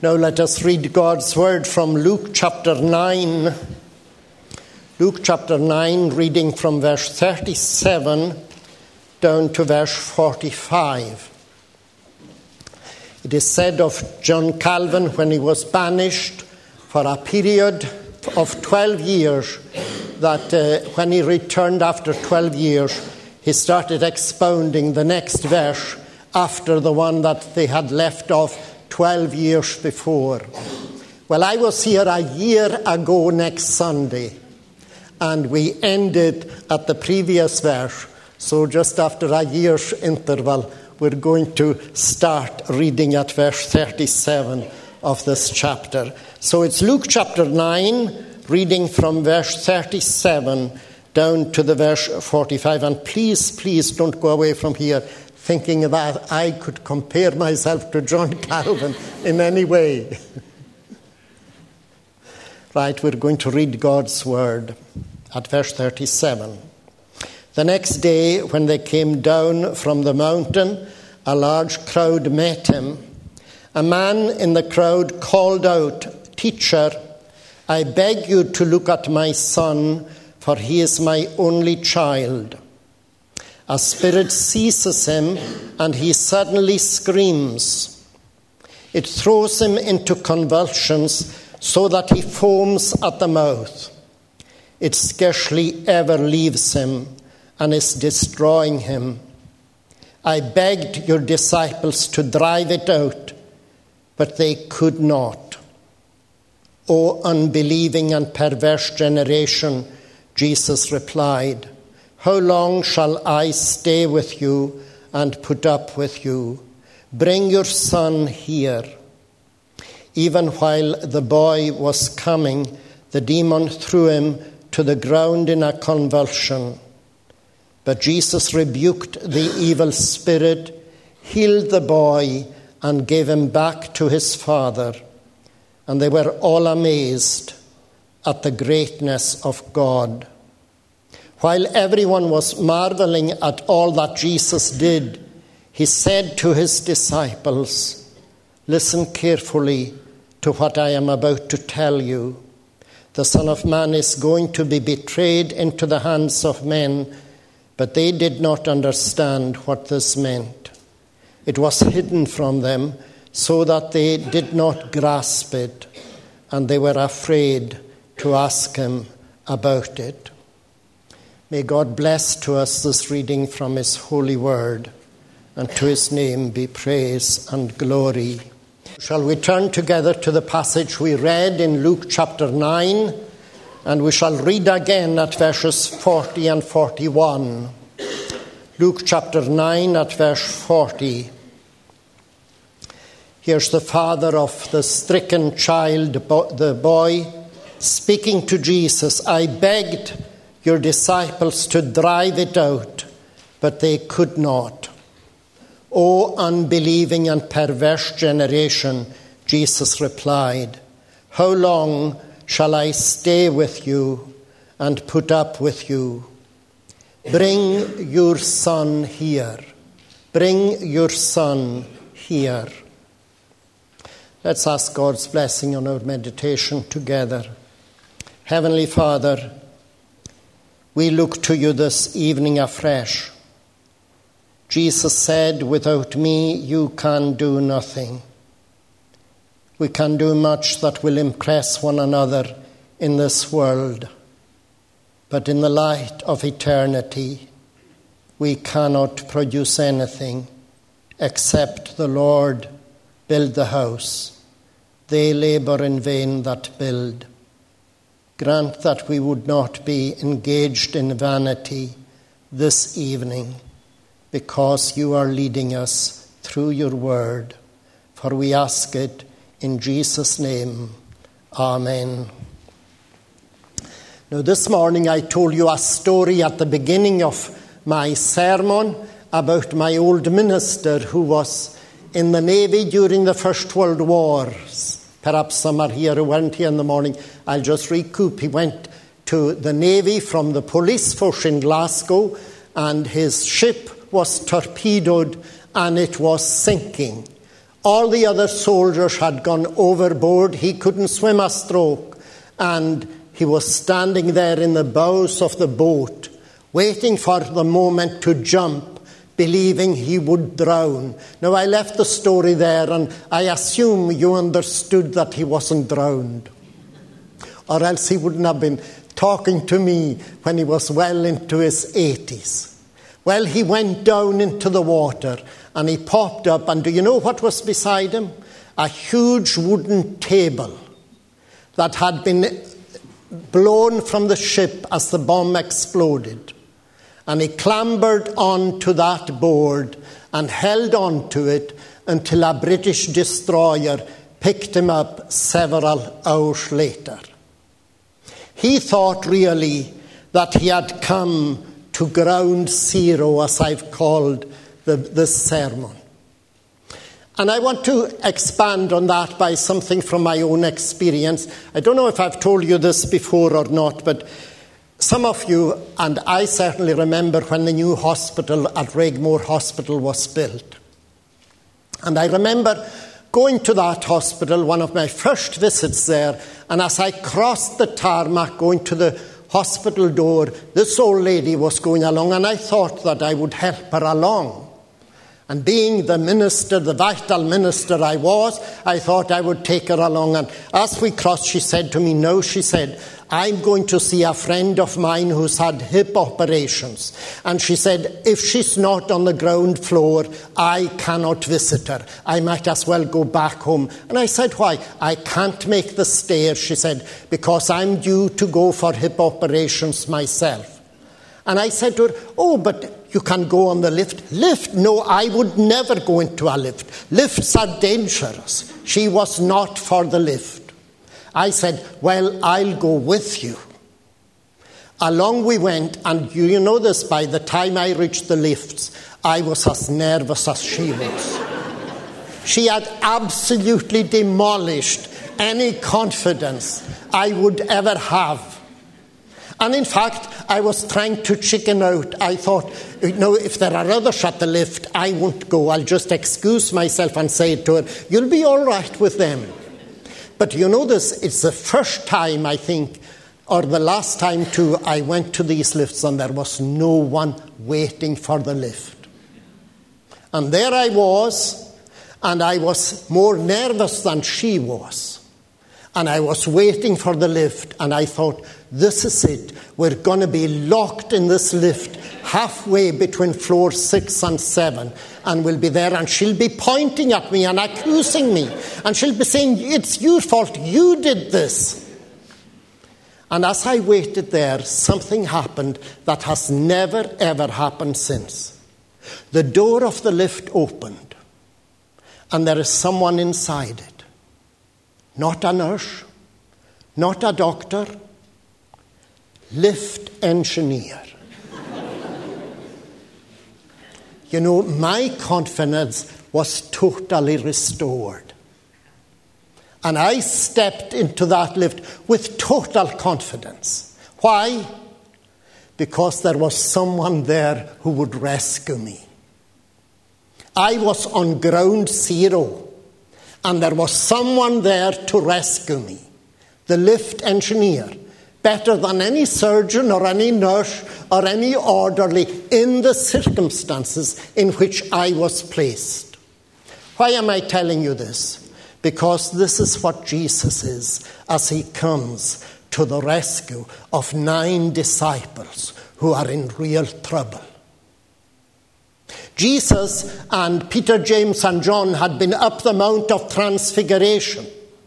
Now let us read God's word from Luke chapter 9. Luke chapter 9, reading from verse 37 down to verse 45. It is said of John Calvin when he was banished for a period of 12 years that when he returned after 12 years, he started expounding the next verse after the one that they had left off 12 years before. Well, I was here a year ago next Sunday, and we ended at the previous verse. So just after a year's interval, we're going to start reading at verse 37 of this chapter. So it's Luke chapter 9, reading from verse 37 down to the verse 45. And please don't go away from here thinking that I could compare myself to John Calvin in any way. Right, we're going to read God's word at verse 37. The next day, when they came down from the mountain, a large crowd met him. A man in the crowd called out, "Teacher, I beg you to look at my son, for he is my only child. A spirit seizes him, and he suddenly screams. It throws him into convulsions, so that he foams at the mouth. It scarcely ever leaves him, and is destroying him. I begged your disciples to drive it out, but they could not." "O unbelieving and perverse generation," Jesus replied, "how long shall I stay with you and put up with you? Bring your son here." Even while the boy was coming, the demon threw him to the ground in a convulsion. But Jesus rebuked the evil spirit, healed the boy, and gave him back to his father. And they were all amazed at the greatness of God. While everyone was marveling at all that Jesus did, he said to his disciples, "Listen carefully to what I am about to tell you. The Son of Man is going to be betrayed into the hands of men," but they did not understand what this meant. It was hidden from them so that they did not grasp it, and they were afraid to ask him about it. May God bless to us this reading from his holy word, and to his name be praise and glory. Shall we turn together to the passage we read in Luke chapter 9, and we shall read again at verses 40 and 41. Luke chapter 9 at verse 40. Here's the father of the stricken child, the boy, speaking to Jesus. "I begged your disciples to drive it out, but they could not." "O unbelieving and perverse generation," Jesus replied, "how long shall I stay with you and put up with you? Bring your son here. Bring your son here." Let's ask God's blessing on our meditation together. Heavenly Father, we look to you this evening afresh. Jesus said, "Without me you can do nothing." We can do much that will impress one another in this world, but in the light of eternity, we cannot produce anything except the Lord build the house. They labor in vain that build. Grant that we would not be engaged in vanity this evening, because you are leading us through your word. For we ask it in Jesus' name. Amen. Now, this morning I told you a story at the beginning of my sermon about my old minister who was in the Navy during the First World War. Perhaps some are here who weren't here in the morning. I'll just recoup. He went to the Navy from the police force in Glasgow, and his ship was torpedoed and it was sinking. All the other soldiers had gone overboard. He couldn't swim a stroke. And he was standing there in the bows of the boat, waiting for the moment to jump, believing he would drown. Now, I left the story there, and I assume you understood that he wasn't drowned. Or else he wouldn't have been talking to me when he was well into his 80s. Well, he went down into the water, and he popped up, and do you know what was beside him? A huge wooden table that had been blown from the ship as the bomb exploded. And he clambered onto that board and held on to it until a British destroyer picked him up several hours later. He thought really that he had come to ground zero, as I've called this sermon. And I want to expand on that by something from my own experience. I don't know if I've told you this before or not, but some of you, and I certainly remember when the new hospital at Regmore Hospital was built. And I remember going to that hospital, one of my first visits there, and as I crossed the tarmac going to the hospital door, this old lady was going along, and I thought that I would help her along. And being the minister, the vital minister I was, I thought I would take her along. And as we crossed, she said to me, no, she said, I'm going to see a friend of mine who's had hip operations. And she said, if she's not on the ground floor, I cannot visit her. I might as well go back home. And I said, why? I can't make the stairs, she said, because I'm due to go for hip operations myself. And I said to her, oh, but you can go on the lift. Lift? No, I would never go into a lift. Lifts are dangerous. She was not for the lift. I said, well, I'll go with you. Along we went, and you know this, by the time I reached the lifts, I was as nervous as she was. She had absolutely demolished any confidence I would ever have. And in fact, I was trying to chicken out. I thought, if there are others at the lift, I won't go. I'll just excuse myself and say to her, you'll be all right with them. But you know this, it's the first time, I think, or the last time too, I went to these lifts and there was no one waiting for the lift. And there I was, and I was more nervous than she was. And I was waiting for the lift, and I thought, this is it. We're going to be locked in this lift halfway between floor 6 and 7. And we'll be there, and she'll be pointing at me and accusing me. And she'll be saying, it's your fault. You did this. And as I waited there, something happened that has never, ever happened since. The door of the lift opened, and there is someone inside it. Not a nurse, not a doctor, lift engineer. You know, my confidence was totally restored. And I stepped into that lift with total confidence. Why? Because there was someone there who would rescue me. I was on ground zero. And there was someone there to rescue me. The lift engineer, better than any surgeon or any nurse or any orderly in the circumstances in which I was placed. Why am I telling you this? Because this is what Jesus is as he comes to the rescue of 9 disciples who are in real trouble. Jesus and Peter, James and John had been up the Mount of Transfiguration.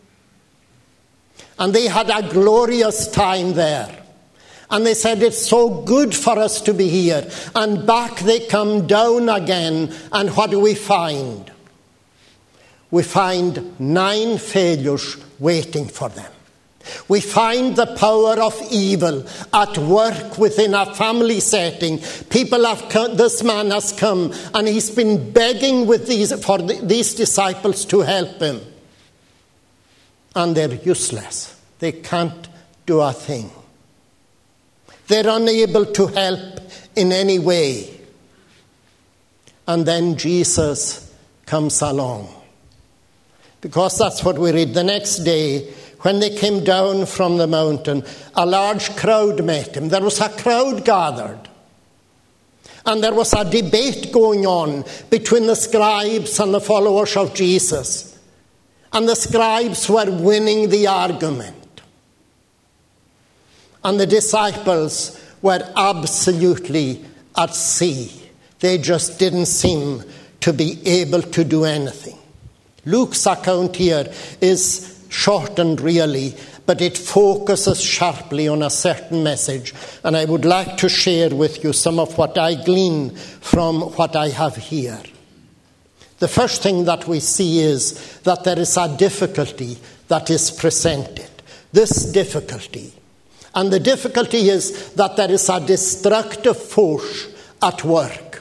And they had a glorious time there. And they said, it's so good for us to be here. And back they come down again. And what do we find? We find 9 failures waiting for them. We find the power of evil at work within a family setting. People have come, this man has come, and he's been begging with these disciples to help him. And they're useless. They can't do a thing. They're unable to help in any way. And then Jesus comes along. Because that's what we read. The next day, when they came down from the mountain, a large crowd met him. There was a crowd gathered. And there was a debate going on between the scribes and the followers of Jesus. And the scribes were winning the argument. And the disciples were absolutely at sea. They just didn't seem to be able to do anything. Luke's account here is shortened really, but it focuses sharply on a certain message. And I would like to share with you some of what I glean from what I have here. The first thing that we see is that there is a difficulty that is presented. This difficulty. And the difficulty is that there is a destructive force at work.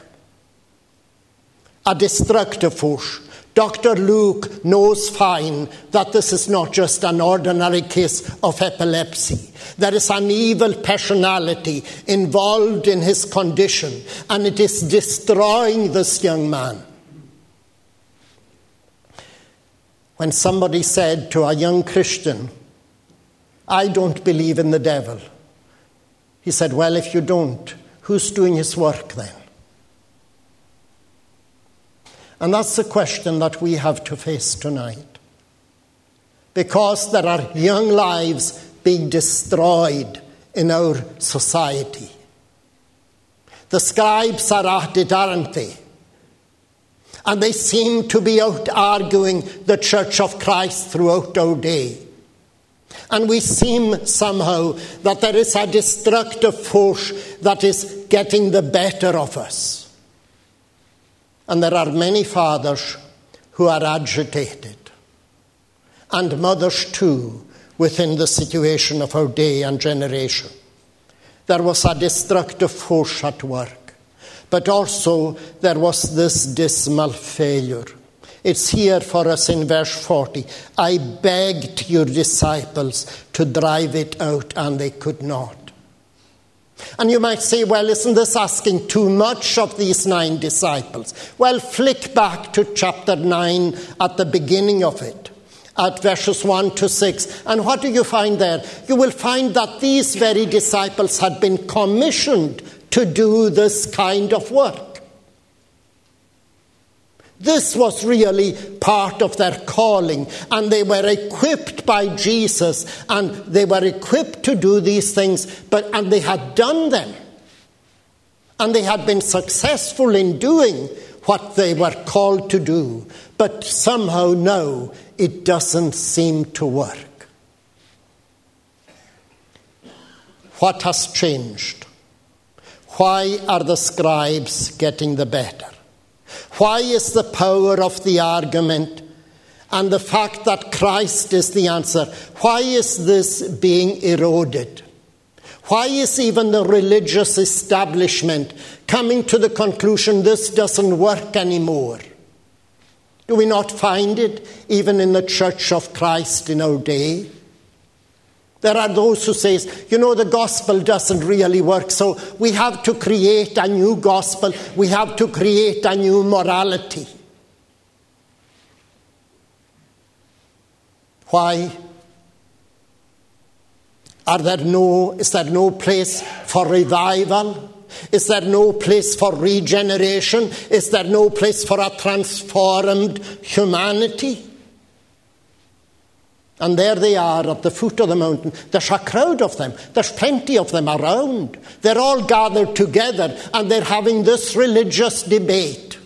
A destructive force. Dr. Luke knows fine that this is not just an ordinary case of epilepsy. There is an evil personality involved in his condition, and it is destroying this young man. When somebody said to a young Christian, "I don't believe in the devil," he said, "Well, if you don't, who's doing his work then?" And that's the question that we have to face tonight. Because there are young lives being destroyed in our society. The scribes are at it, aren't they? And they seem to be out arguing the Church of Christ throughout our day. And we seem somehow that there is a destructive force that is getting the better of us. And there are many fathers who are agitated, and mothers too, within the situation of our day and generation. There was a destructive force at work, but also there was this dismal failure. It's here for us in verse 40. "I begged your disciples to drive it out, and they could not." And you might say, well, isn't this asking too much of these 9 disciples? Well, flick back to chapter 9 at the beginning of it, at verses 1 to 6. And what do you find there? You will find that these very disciples had been commissioned to do this kind of work. This was really part of their calling, and they were equipped by Jesus, and they were equipped to do these things, and they had done them. And they had been successful in doing what they were called to do. But somehow now it doesn't seem to work. What has changed? Why are the scribes getting the better? Why is the power of the argument and the fact that Christ is the answer, why is this being eroded? Why is even the religious establishment coming to the conclusion this doesn't work anymore? Do we not find it even in the Church of Christ in our day? There are those who say, the gospel doesn't really work, so we have to create a new gospel. We have to create a new morality. Why? Is there no place for revival? Is there no place for regeneration? Is there no place for a transformed humanity? And there they are at the foot of the mountain. There's a crowd of them. There's plenty of them around. They're all gathered together and they're having this religious debate.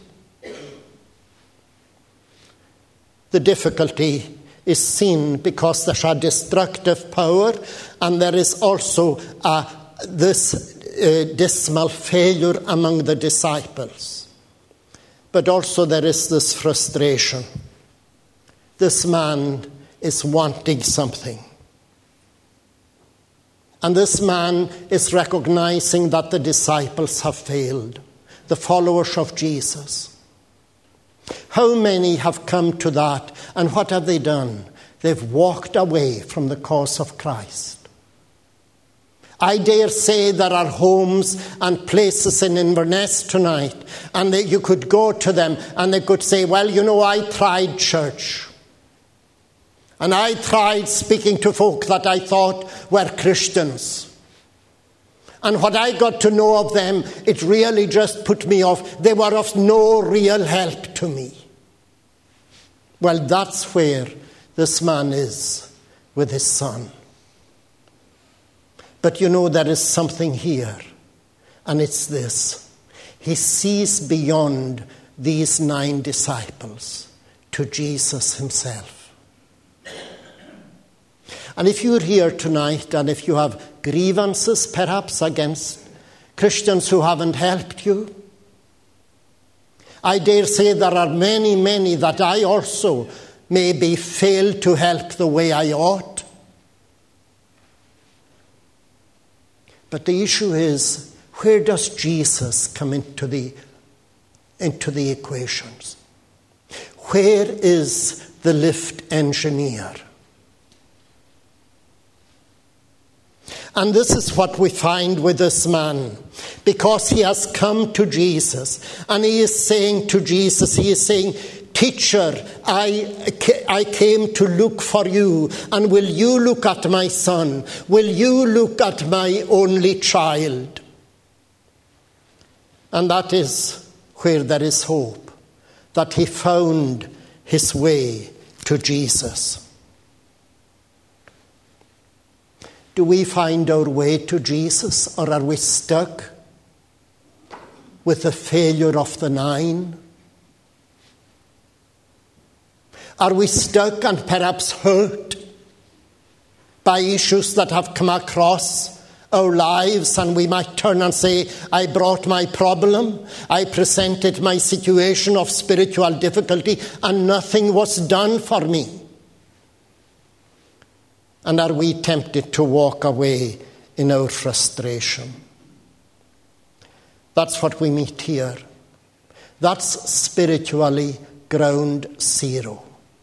The difficulty is seen because there's a destructive power, and there is also this dismal failure among the disciples. But also there is this frustration. This man is wanting something. And this man is recognizing that the disciples have failed, the followers of Jesus. How many have come to that, and what have they done? They've walked away from the cause of Christ. I dare say there are homes and places in Inverness tonight, and you could go to them and they could say, I tried church. And I tried speaking to folk that I thought were Christians. And what I got to know of them, it really just put me off. They were of no real help to me. Well, that's where this man is with his son. But you know, there is something here, and it's this. He sees beyond these 9 disciples to Jesus himself. And if you're here tonight, and if you have grievances perhaps against Christians who haven't helped you, I dare say there are many, many that I also maybe failed to help the way I ought. But the issue is, where does Jesus come into the equations? Where is the lift engineer? And this is what we find with this man, because he has come to Jesus, and he is saying to Jesus, he is saying, "Teacher, I came to look for you, and will you look at my son? Will you look at my only child?" And that is where there is hope, that he found his way to Jesus. Do we find our way to Jesus, or are we stuck with the failure of the 9? Are we stuck and perhaps hurt by issues that have come across our lives, and we might turn and say, "I brought my problem, I presented my situation of spiritual difficulty, and nothing was done for me"? And are we tempted to walk away in our frustration? That's what we meet here. That's spiritually ground zero.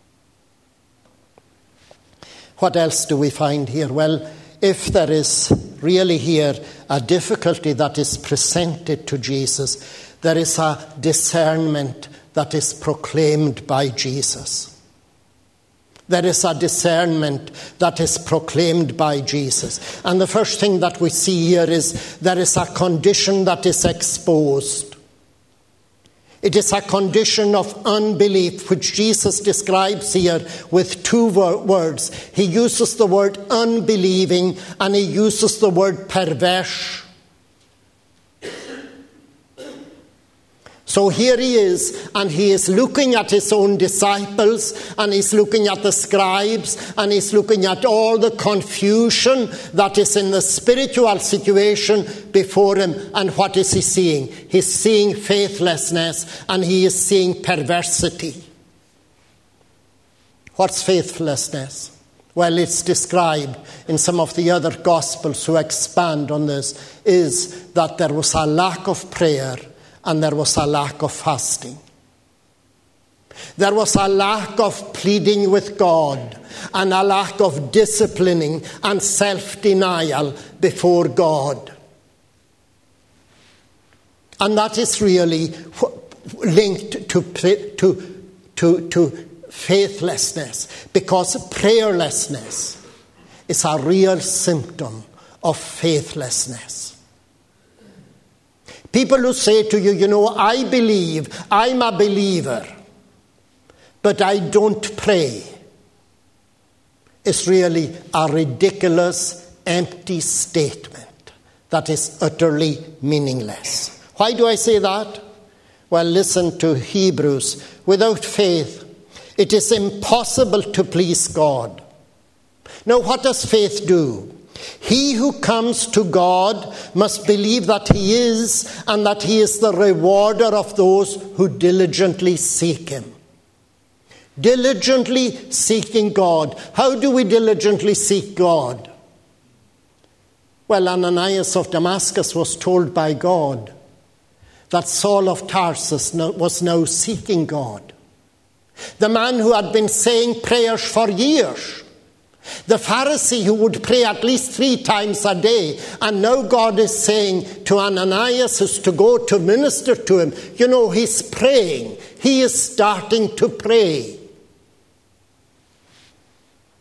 What else do we find here? Well, if there is really here a difficulty that is presented to Jesus, there is a discernment that is proclaimed by Jesus. There is a discernment that is proclaimed by Jesus. And the first thing that we see here is there is a condition that is exposed. It is a condition of unbelief, which Jesus describes here with 2 words. He uses the word unbelieving, and he uses the word perverse. So here he is, and he is looking at his own disciples, and he's looking at the scribes, and he's looking at all the confusion that is in the spiritual situation before him. And what is he seeing? He's seeing faithlessness, and he is seeing perversity. What's faithlessness? Well, it's described in some of the other Gospels who expand on this, is that there was a lack of prayer, and there was a lack of fasting. There was a lack of pleading with God, and a lack of disciplining and self-denial before God. And that is really linked to faithlessness, because prayerlessness is a real symptom of faithlessness. People who say to you, "You know, I believe, I'm a believer, but I don't pray," is really a ridiculous, empty statement that is utterly meaningless. Why do I say that? Well, listen to Hebrews. Without faith, it is impossible to please God. Now, what does faith do? He who comes to God must believe that he is, and that he is the rewarder of those who diligently seek him. Diligently seeking God. How do we diligently seek God? Well, Ananias of Damascus was told by God that Saul of Tarsus was now seeking God. The man who had been saying prayers for years. The Pharisee who would pray at least 3 times a day. And now God is saying to Ananias who's to go to minister to him, you know, he's praying. He is starting to pray.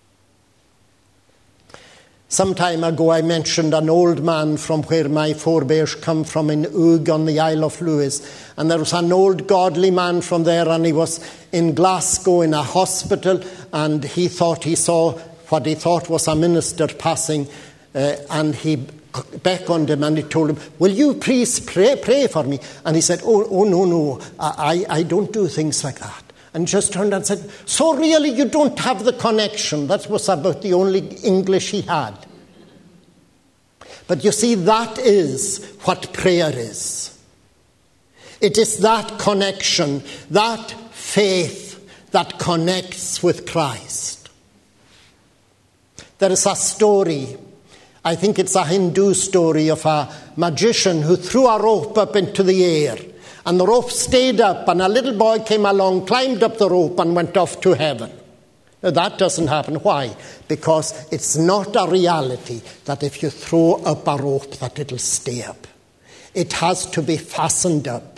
Some time ago I mentioned an old man from where my forebears come from in Oog on the Isle of Lewis. And there was an old godly man from there, and he was in Glasgow in a hospital, and he thought he saw what he thought was a minister passing, and he beckoned him and he told him, "Will you please pray for me?" And he said, oh no, I don't do things like that. And just turned and said, "So really you don't have the connection." That was about the only English he had. But you see, that is what prayer is. It is that connection, that faith that connects with Christ. There is a story, I think it's a Hindu story, of a magician who threw a rope up into the air. And the rope stayed up, and a little boy came along, climbed up the rope, and went off to heaven. Now, that doesn't happen. Why? Because it's not a reality that if you throw up a rope that it'll stay up. It has to be fastened up.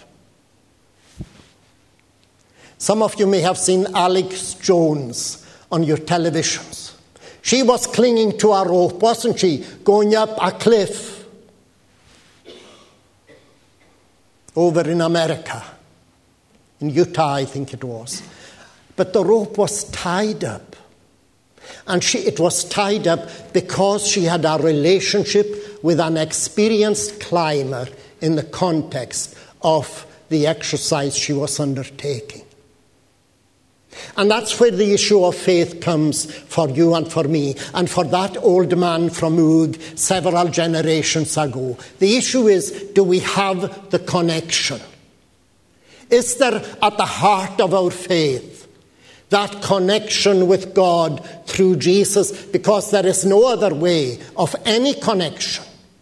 Some of you may have seen Alex Jones on your televisions. She was clinging to a rope, wasn't she? Going up a cliff. Over in America, in Utah, I think it was. But the rope was tied up. And it was tied up because she had a relationship with an experienced climber in the context of the exercise she was undertaking. And that's where the issue of faith comes for you and for me, and for that old man from Oog several generations ago. The issue is, do we have the connection? Is there at the heart of our faith that connection with God through Jesus? Because there is no other way of any connection.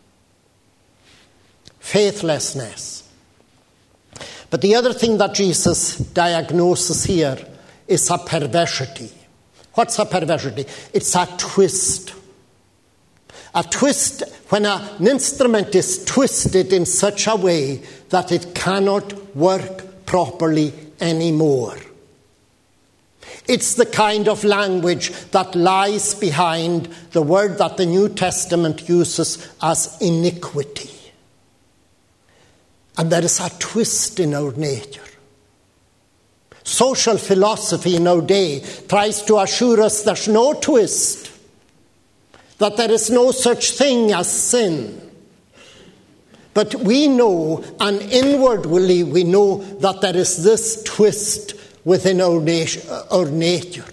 Faithlessness. But the other thing that Jesus diagnoses here is a perversity. What's a perversity? It's a twist. A twist when an instrument is twisted in such a way that it cannot work properly anymore. It's the kind of language that lies behind the word that the New Testament uses as iniquity. And there is a twist in our nature. Social philosophy in our day tries to assure us there's no twist, that there is no such thing as sin. But we know, and inwardly we know, that there is this twist within our nature.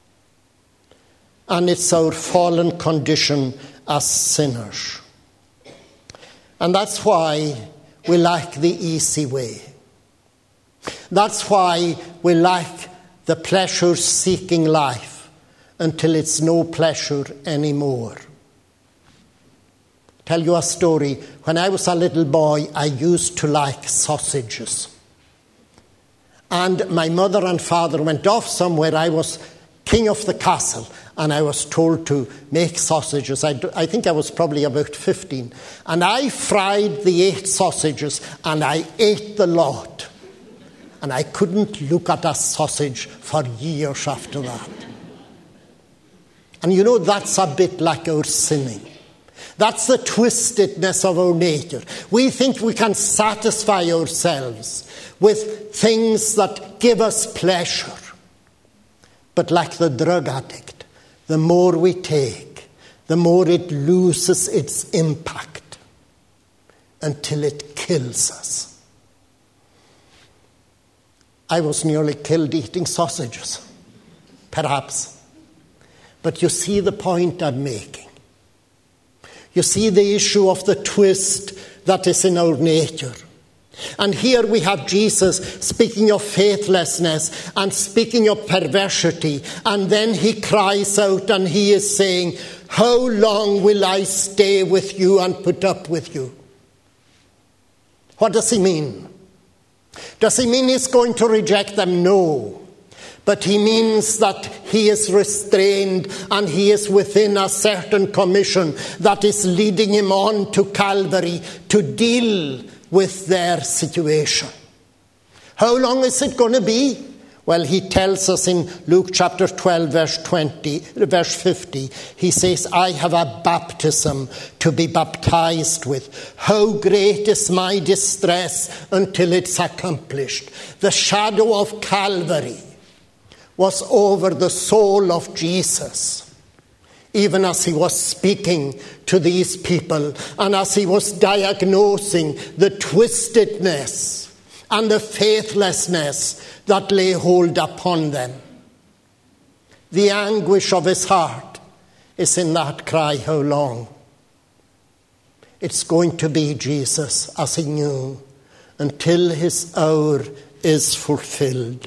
And it's our fallen condition as sinners. And that's why we like the easy way. That's why we like the pleasure-seeking life until it's no pleasure anymore. Tell you a story. When I was a little boy, I used to like sausages. And my mother and father went off somewhere. I was king of the castle, and I was told to make sausages. I think I was probably about 15. And I fried the 8 sausages, and I ate the lot. And I couldn't look at a sausage for years after that. And you know, that's a bit like our sinning. That's the twistedness of our nature. We think we can satisfy ourselves with things that give us pleasure. But like the drug addict, the more we take, the more it loses its impact until it kills us. I was nearly killed eating sausages, perhaps. But you see the point I'm making. You see the issue of the twist that is in our nature. And here we have Jesus speaking of faithlessness and speaking of perversity. And then he cries out and he is saying, "How long will I stay with you and put up with you?" What does he mean? Does he mean he's going to reject them? No. But he means that he is restrained and he is within a certain commission that is leading him on to Calvary to deal with their situation. How long is it going to be? Well, he tells us in Luke chapter 12, verse 50, he says, I have a baptism to be baptized with. How great is my distress until it's accomplished. The shadow of Calvary was over the soul of Jesus, even as he was speaking to these people and as he was diagnosing the twistedness and the faithlessness that lay hold upon them. The anguish of his heart is in that cry, how long? It's going to be Jesus, as he knew, until his hour is fulfilled.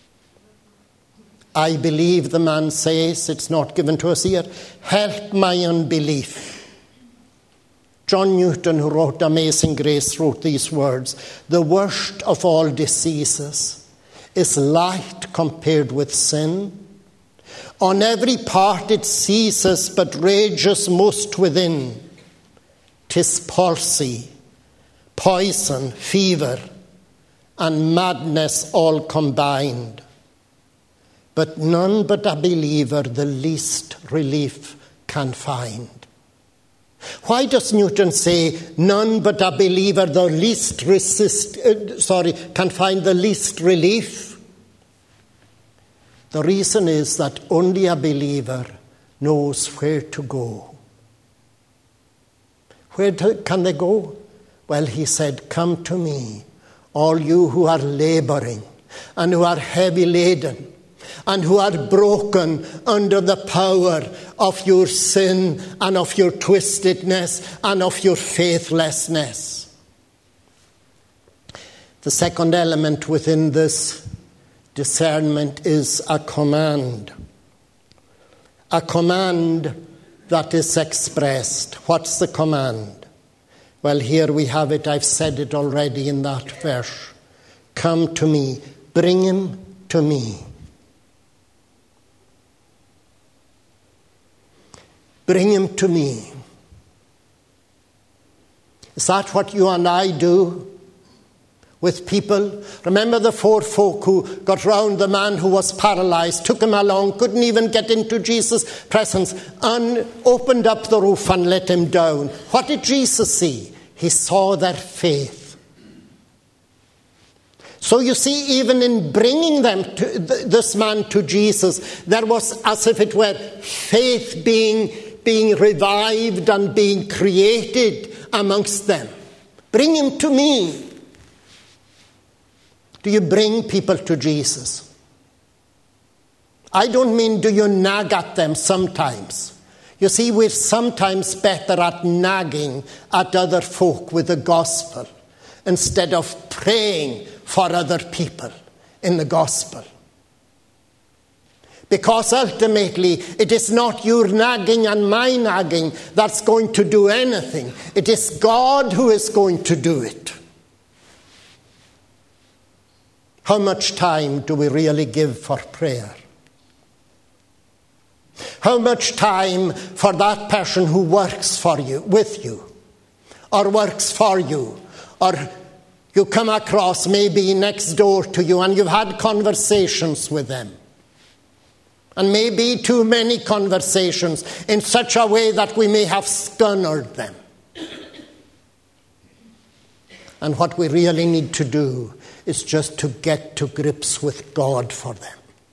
I believe, the man says, it's not given to us here, help my unbelief. John Newton, who wrote Amazing Grace, wrote these words, the worst of all diseases is light compared with sin. On every part it ceases, but rages most within. 'Tis palsy, poison, fever, and madness all combined. But none but a believer the least relief can find. Why does Newton say none but a believer the least can find the least relief? The reason is that only a believer knows where to go. Where can they go? Well, he said, come to me, all you who are laboring and who are heavy laden, and who are broken under the power of your sin and of your twistedness and of your faithlessness. The second element within this discernment is a command. A command that is expressed. What's the command? Well, here we have it. I've said it already in that verse. Come to me. Bring him to me. Bring him to me. Is that what you and I do with people? Remember the 4 folk who got round the man who was paralyzed, took him along, couldn't even get into Jesus' presence, and opened up the roof and let him down. What did Jesus see? He saw their faith. So you see, even in bringing this man to Jesus, there was, as if it were, faith being revived and being created amongst them. Bring him to me. Do you bring people to Jesus? I don't mean do you nag at them sometimes. You see, we're sometimes better at nagging at other folk with the gospel instead of praying for other people in the gospel. Because ultimately, it is not your nagging and my nagging that's going to do anything. It is God who is going to do it. How much time do we really give for prayer? How much time for that person who works for you, with you, or works for you, or you come across maybe next door to you and you've had conversations with them? And maybe too many conversations in such a way that we may have scunnered them. And what we really need to do is just to get to grips with God for them.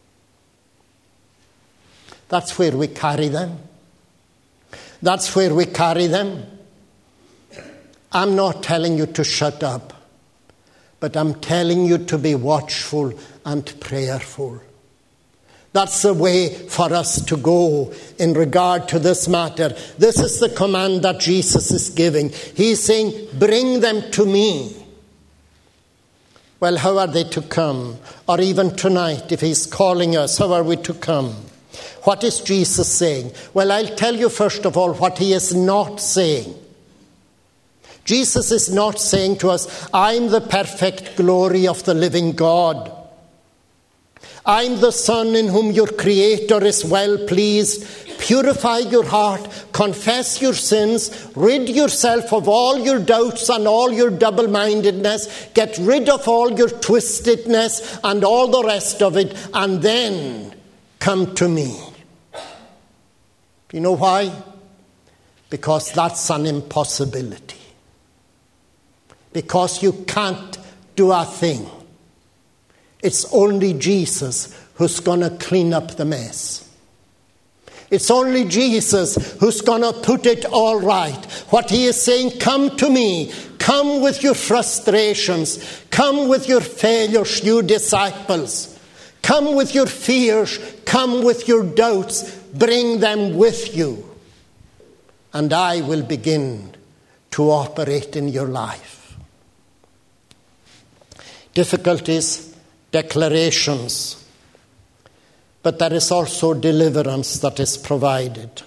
That's where we carry them. That's where we carry them. I'm not telling you to shut up, but I'm telling you to be watchful and prayerful. That's the way for us to go in regard to this matter. This is the command that Jesus is giving. He's saying, bring them to me. Well, how are they to come? Or even tonight, if he's calling us, how are we to come? What is Jesus saying? Well, I'll tell you first of all what he is not saying. Jesus is not saying to us, I'm the perfect glory of the living God. I'm the Son in whom your Creator is well pleased. Purify your heart, confess your sins, rid yourself of all your doubts and all your double-mindedness, get rid of all your twistedness and all the rest of it, and then come to me. You know why? Because that's an impossibility. Because you can't do a thing. It's only Jesus who's going to clean up the mess. It's only Jesus who's going to put it all right. What he is saying, come to me. Come with your frustrations. Come with your failures, you disciples. Come with your fears. Come with your doubts. Bring them with you. And I will begin to operate in your life. Difficulties, declarations. But there is also deliverance that is provided.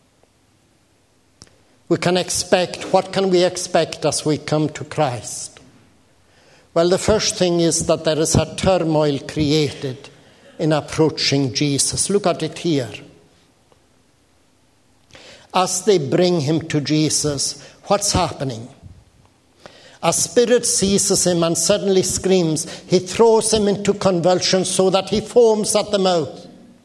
We can expect, what can we expect as we come to Christ? Well, the first thing is that there is a turmoil created in approaching Jesus. Look at it here. As they bring him to Jesus, what's happening? A spirit seizes him and suddenly screams. He throws him into convulsions so that he foams at the mouth.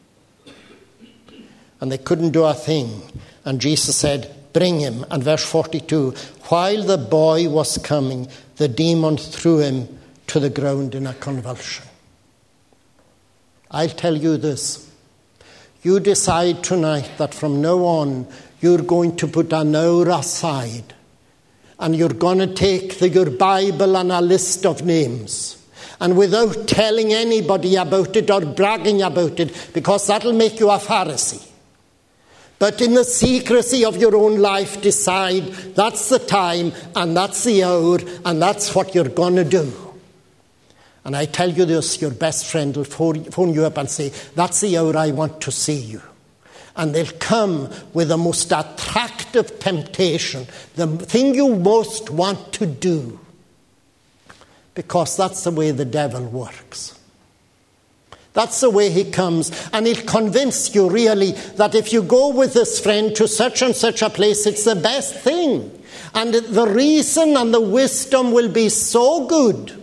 And they couldn't do a thing. And Jesus said, bring him. And verse 42, while the boy was coming, the demon threw him to the ground in a convulsion. I'll tell you this. You decide tonight that from now on, you're going to put an hour aside. And you're going to take your Bible and a list of names. And without telling anybody about it or bragging about it, because that'll make you a Pharisee. But in the secrecy of your own life, decide that's the time and that's the hour and that's what you're going to do. And I tell you this, your best friend will phone you up and say, that's the hour I want to see you. And they'll come with the most attractive temptation, the thing you most want to do. Because that's the way the devil works. That's the way he comes. And he'll convince you really that if you go with this friend to such and such a place, it's the best thing. And the reason and the wisdom will be so good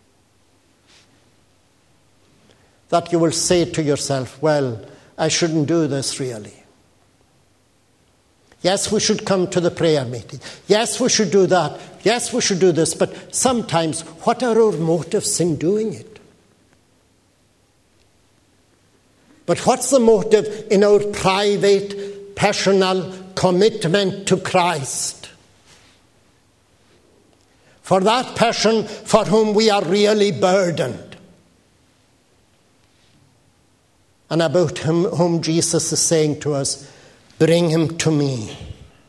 that you will say to yourself, well, I shouldn't do this really. Yes, we should come to the prayer meeting. Yes, we should do that. Yes, we should do this. But sometimes, what are our motives in doing it? But what's the motive in our private, personal commitment to Christ? For that person for whom we are really burdened. And about whom Jesus is saying to us, bring him to me.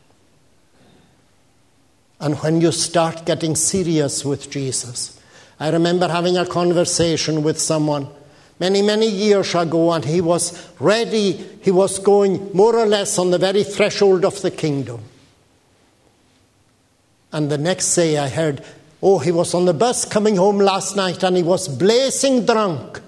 And when you start getting serious with Jesus, I remember having a conversation with someone many, many years ago, and he was ready. He was going more or less on the very threshold of the kingdom. And the next day I heard, he was on the bus coming home last night and he was blazing drunk.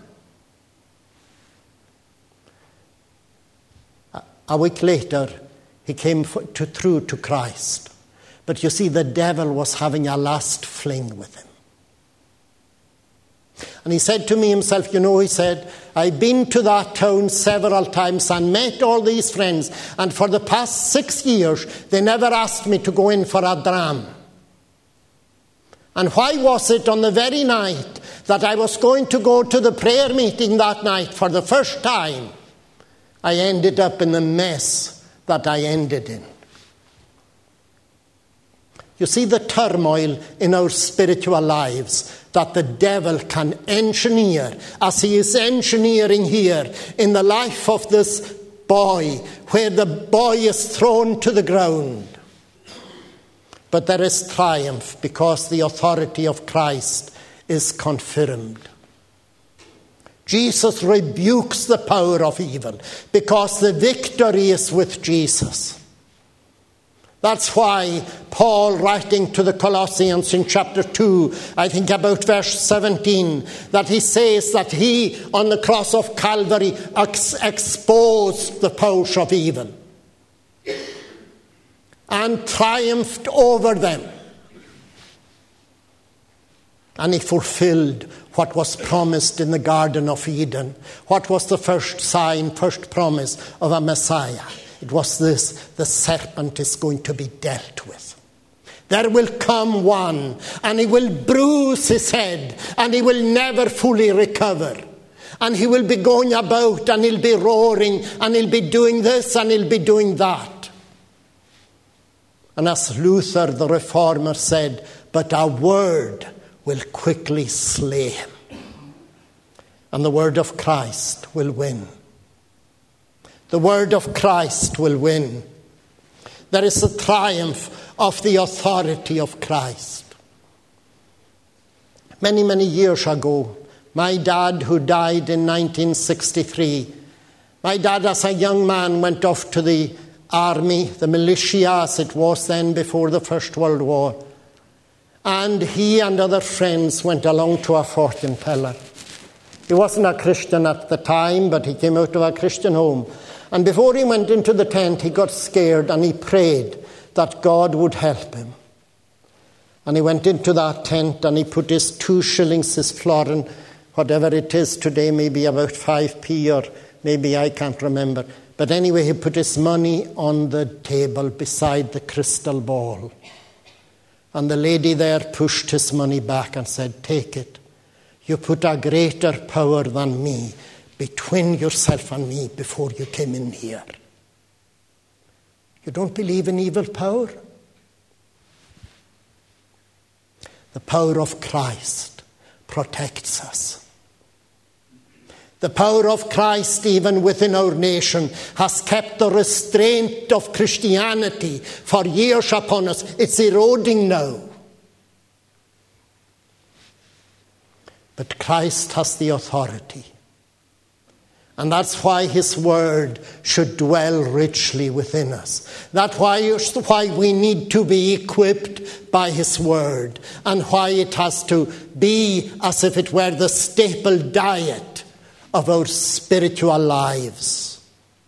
A week later, he came through to Christ. But you see, the devil was having a last fling with him. And he said to me himself, he said, I've been to that town several times and met all these friends. And for the past 6 years, they never asked me to go in for a dram. And why was it on the very night that I was going to go to the prayer meeting that night for the first time, I ended up in the mess that I ended in? You see the turmoil in our spiritual lives that the devil can engineer, as he is engineering here in the life of this boy, where the boy is thrown to the ground. But there is triumph because the authority of Christ is confirmed. Jesus rebukes the power of evil because the victory is with Jesus. That's why Paul, writing to the Colossians in chapter 2, I think about verse 17, that he says that he, on the cross of Calvary, exposed the powers of evil and triumphed over them. And he fulfilled what was promised in the Garden of Eden. What was the first sign, first promise of a Messiah? It was this: the serpent is going to be dealt with. There will come one, and he will bruise his head, and he will never fully recover. And he will be going about, and he'll be roaring, and he'll be doing this, and he'll be doing that. And as Luther, the reformer, said, but a word will quickly slay him. And the word of Christ will win. The word of Christ will win. There is a triumph of the authority of Christ. Many, many years ago, my dad, who died in 1963, my dad as a young man went off to the army, the militia as it was then before the First World War. And he and other friends went along to a fortune teller. He wasn't a Christian at the time, but he came out of a Christian home. And before he went into the tent, he got scared and he prayed that God would help him. And he went into that tent and he put his 2 shillings, his florin, whatever it is today, maybe about 5p or maybe I can't remember. But anyway, he put his money on the table beside the crystal ball. And the lady there pushed his money back and said, take it. You put a greater power than me between yourself and me before you came in here. You don't believe in evil power? The power of Christ protects us. The power of Christ, even within our nation, has kept the restraint of Christianity for years upon us. It's eroding now. But Christ has the authority. And that's why his word should dwell richly within us. That's why we need to be equipped by his word. And why it has to be as if it were the staple diet of our spiritual lives.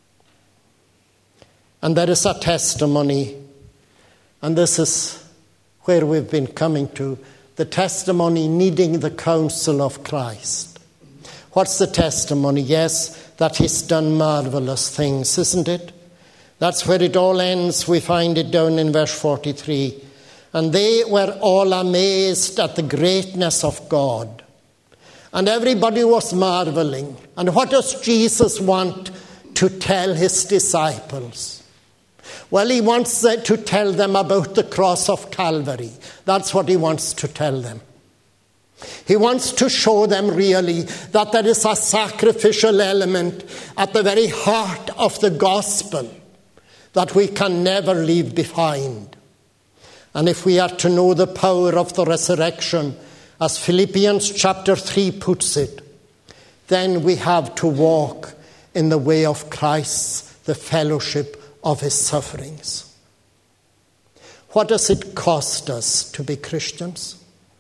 And there is a testimony, and this is where we've been coming to, the testimony needing the counsel of Christ. What's the testimony? Yes, that he's done marvelous things, isn't it? That's where it all ends. We find it down in verse 43. And they were all amazed at the greatness of God. And everybody was marveling. And what does Jesus want to tell his disciples? Well, he wants to tell them about the cross of Calvary. That's what he wants to tell them. He wants to show them really that there is a sacrificial element at the very heart of the gospel that we can never leave behind. And if we are to know the power of the resurrection, as Philippians chapter 3 puts it, then we have to walk in the way of Christ, the fellowship of his sufferings. What does it cost us to be Christians?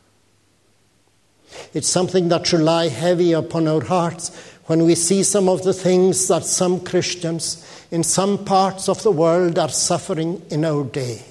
It's something that should lie heavy upon our hearts when we see some of the things that some Christians in some parts of the world are suffering in our day.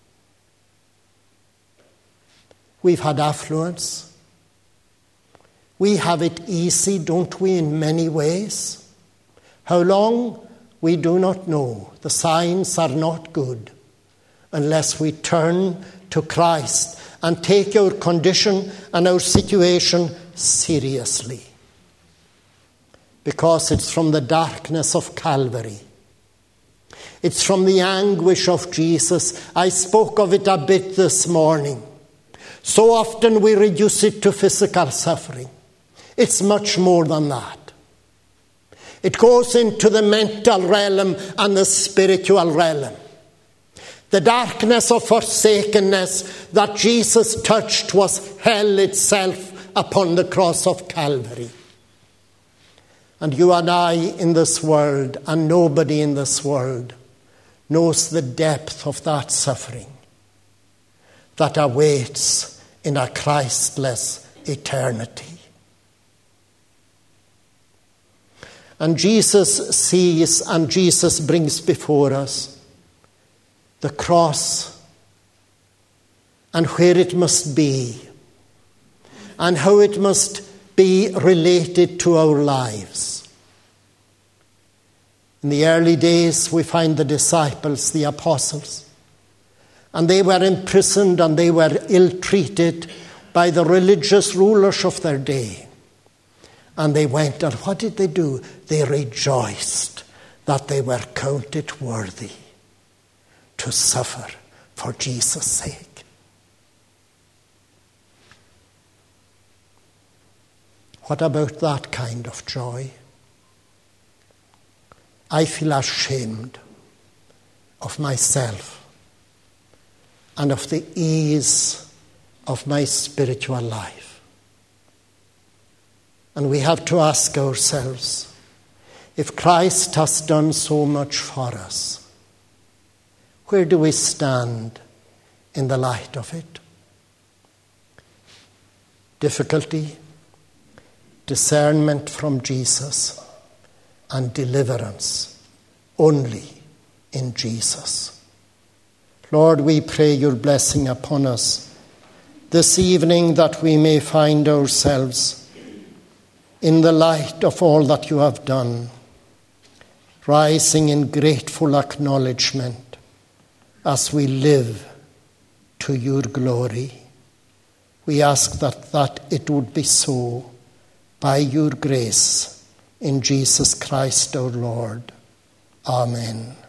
We've had affluence. We have it easy, don't we, in many ways? How long? We do not know. The signs are not good unless we turn to Christ and take our condition and our situation seriously. Because it's from the darkness of Calvary. It's from the anguish of Jesus. I spoke of it a bit this morning. So often we reduce it to physical suffering. It's much more than that. It goes into the mental realm and the spiritual realm. The darkness of forsakenness that Jesus touched was hell itself upon the cross of Calvary. And you and I in this world, and nobody in this world, knows the depth of that suffering that awaits in a Christless eternity. And Jesus sees and Jesus brings before us the cross and where it must be and how it must be related to our lives. In the early days, we find the disciples, the apostles, and they were imprisoned and they were ill-treated by the religious rulers of their day. And they went, and what did they do? They rejoiced that they were counted worthy to suffer for Jesus' sake. What about that kind of joy? I feel ashamed of myself and of the ease of my spiritual life. And we have to ask ourselves, if Christ has done so much for us, where do we stand in the light of it? Difficulty, discernment from Jesus, and deliverance only in Jesus. Lord, we pray your blessing upon us this evening, that we may find ourselves in the light of all that you have done, rising in grateful acknowledgement as we live to your glory. We ask that it would be so by your grace, in Jesus Christ our Lord. Amen.